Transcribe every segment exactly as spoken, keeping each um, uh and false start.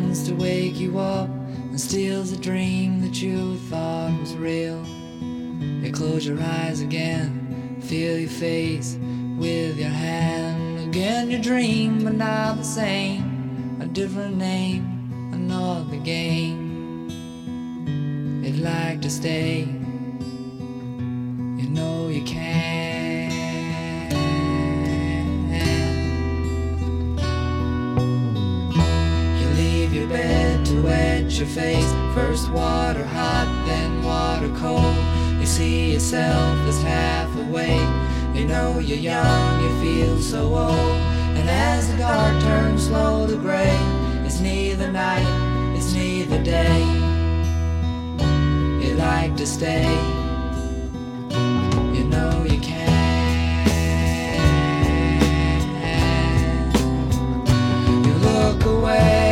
comes to wake you up and steals a dream that you thought was real. You close your eyes again, feel your face with your hand. Again you dream, but not the same. A different name, another game. You'd like to stay, you know you can. You leave your bed to wet your face. First water hot, then water cold. You see yourself as half awake. You know you're young, you feel so old. And as the dark turns slow to gray, it's neither night, it's neither day. You like to stay, you know you can. You look away.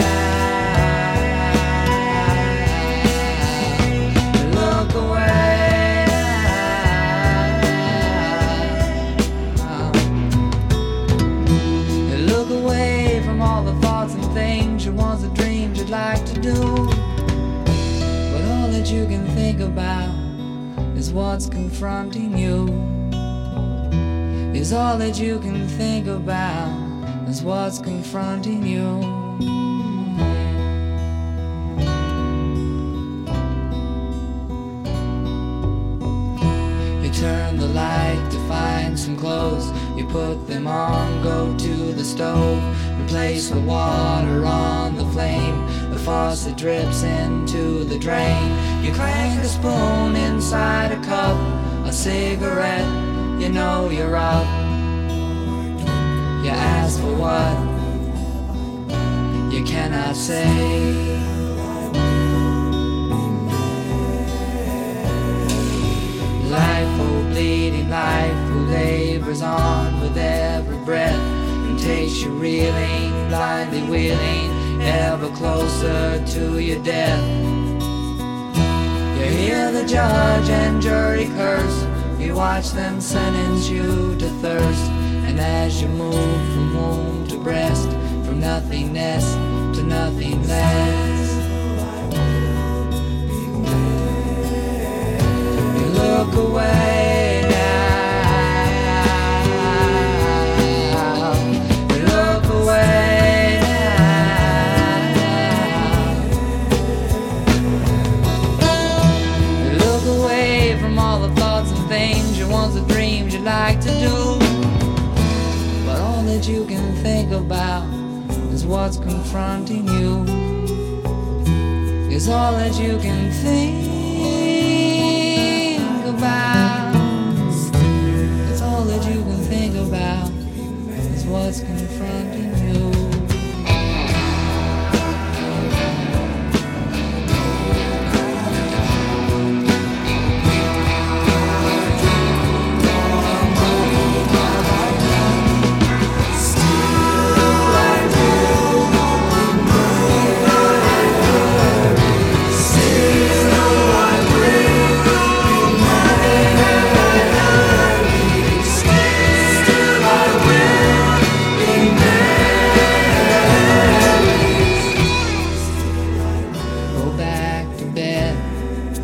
Like to do, but all that you can think about is what's confronting you. Is all that you can think about is what's confronting you. You turn the light to find some clothes. You put them on, go to the stove, replace the water on the flame. The faucet drips into the drain. You crank a spoon inside a cup, a cigarette, you know you're up. You ask for what you cannot say. Life, oh bleeding life, who labors on with every breath and takes you reeling, blindly wheeling, ever closer to your death. You hear the judge and jury curse. You watch them sentence you to thirst. And as you move from womb to breast, from nothingness to nothing less, you look away now. You look away. Like to do, but all that you can think about is what's confronting you. Is all that you can think about. It's all that you can think about is what's confronting you.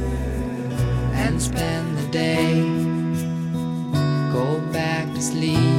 Spend the day, go back to sleep.